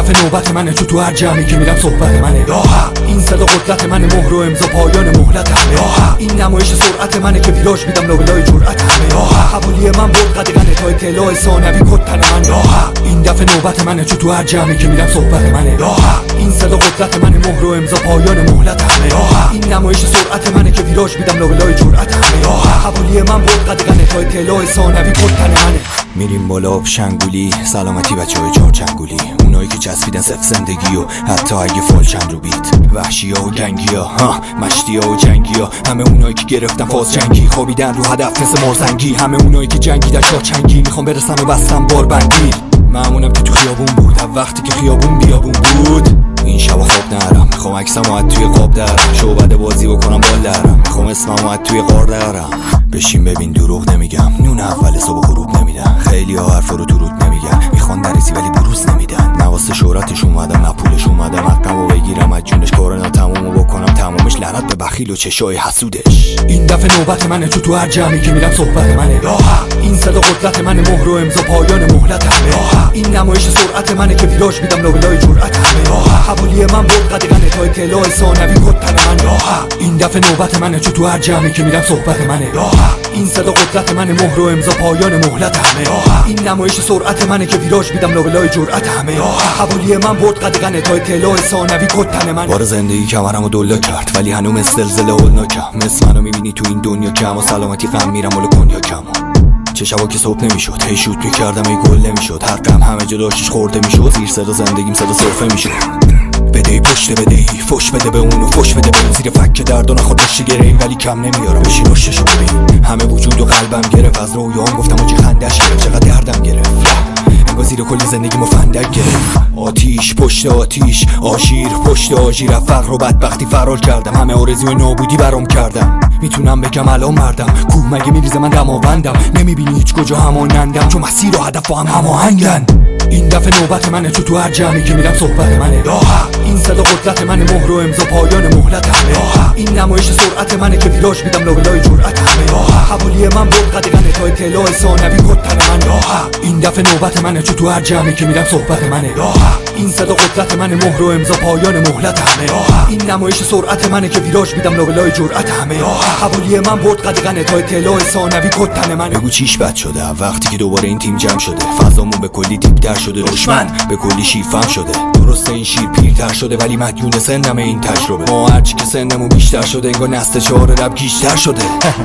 دفعه نوبت منه، چون تو هر جمعی که میرم صحبت منه. این صدا قدرت منه، مهر و امضا پایان مهلت همه. این نمایش سرعت منه که ویراژ میدم لابلای جرأت همه. حوالی من برد قدغنه تا اطلاع ثانوی کد تن منه. این دفعه نوبت منه، چون تو هر جمعی که میرم صحبت منه. این صدا قدرت منه، مهر و امضا پایان مهلت همه. این نمایش سرعت منه که ویراژ میدم لابلای جرأت همه. حوالی من برد قدغنه تا اطلاع ثانوی کد تن منه. میریم بالا آب شنگولی، سلامتی بچه‌های چهار چنگولی، اونایی که چسبیدن صفر زندگی و حتی اگه فال چند رو بیت، وحشی‌ها و گنگی‌ها، مشتی‌ها و جنگی‌ها، همه اونایی که گرفتن فاز جنگی، خوابیدن رو هدف مثل مرزنگی، همه اونایی که جنگیدن شاه چنگی، میخوام برسن و بستم باربندی. معمونم که تو خیابون بود، وقتی که خیابون بیابون بود. این شب خواب نرم، میخوام عکسمو از توی قاب درم، شعبده بازی بکنم بال درم، میخوام اسممو از توی غار درم. بشین ببین دروغ نمیگم، نون اول صبح غروب نمیدن، خیلی ها حرف رو تو رود نمیگن، میخوان نریزی ولی بروز نمیدن. نواسه شهرتش اومدم نه پولش اومدم، حقمو بگیرم از جونش، کارنا تمومو بکنم تمومش، لعنت به بخیل و چشای حسودش. این دفعه نوبت منه، چون تو هر جمعی که میرم صحبت منه. این صدا قدرت منه، مهر و امضا پایان مهلت همه. این نمایش سرعت منه که ویراژ میدم لابلای جرأت همه. حوالی من برد قدغنه تا اطلاع ثانوی کد تن منه. این دفعه نوبت منه، چون تو هر جمعی که میرم صحبت منه. این صدا قدرت منه، مهر و امضا پایان مهلت همه. این نمایش سرعت منه که ویراژ میدم لابلای جرأت همه. حوالی من برد قدغنه تا اطلاع ثانوی کد تن منه. بار زندگی کمرمو دلا کرد، ولی هنوز زلزله هولناکم، مثل منو میبینی تو این دنیا کم و سلامتی غم میرم مال کنیا کم. چه شبا که صبح نمیشد، هی شوت میکردم ای گل نمیشد، هر غم همه جا داشتش خورده میشد، زیر صدا زندگیم صدا صرفه میشد. بدهی پشت بدهی، فش بده به اونو فش بده به اون، زیر فک درد و نخواد داشتی گرهی ولی کم نمیارم، بشین روششو ببین. همه وجود و قلبم گرفت، از رویام گفتم و چی خندش گرفت، چقدر دردم گرفت، انگار زیر کل زندگیمو فندک گرفت. آتیش پشت آتیش، آژیر پشت آژیر، فقر و بدبختی فرار کردم، همه آرزوی نابودی برام کردم. میتونم بگم الان مردم، کوه مگه میریزه من دماوندم، نمیبینی هیچ کجا همانندم، چون مسیر و هدف با هم هماهنگن. این دفعه نوبت منه، چون تو هر جمعی که میرم صحبت منه. این صدا قدرت منه، مهر و امضا پایان مهلت همه. این نمایش سرعت منه که ویراژ میدم لابلای جرأت همه. حوالی من برد قدغنه تا اطلاع ثانوی کد تن منه. این دفعه نوبت منه، چون تو هر جمعی که میرم صحبت منه. این صدا قدرت منه، مهر و امضا پایان مهلت همه. این نمایش سرعت منه که ویراژ میدم لابلای جرأت همه. حوالی من برد قدغنه تا اطلاع ثانوی کد تن منه. بگو چیش بد شده وقتی که دوباره این تیم جمع شده، فضامون به کلی تیپ در شده، دشمن به کلی شیفم شده. درسته این شیر پیرتر شده ولی مدیون سنم این تجربه، ما هرچی که سنمون بیشتر شده انگار نسل چهار رب گیشتر شده.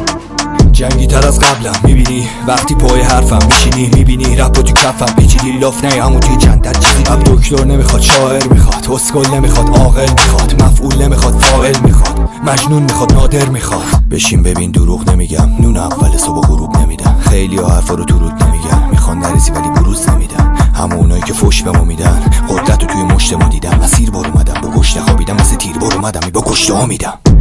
جنگی تر از قبلم میبینی، وقتی پای حرفم میشینی میبینی، رپ تو کفم پیچیدی لاف نه همون توی چندت چیزی. اب دکتر نمیخواد، شاعر میخواد، اسکل نمیخواد، عاقل میخواد، مفعول نمیخواد، فاعل میخواد، مجنون میخواد، نادر میخواد. بشین ببین دروغ نمیگم، نون اول صبح غروب نمیدن، خیلی ها حرفا رو تو رود نمیگن، میخوان نریزی ولی بروز نمیدن. همونایی که فوش بهمون میدن، قدرت رو توی مشت ما دیدم، مسیر بار اومدم با گشت خوابیدم، مثل تیر بار اومدم با گشت ها میدم.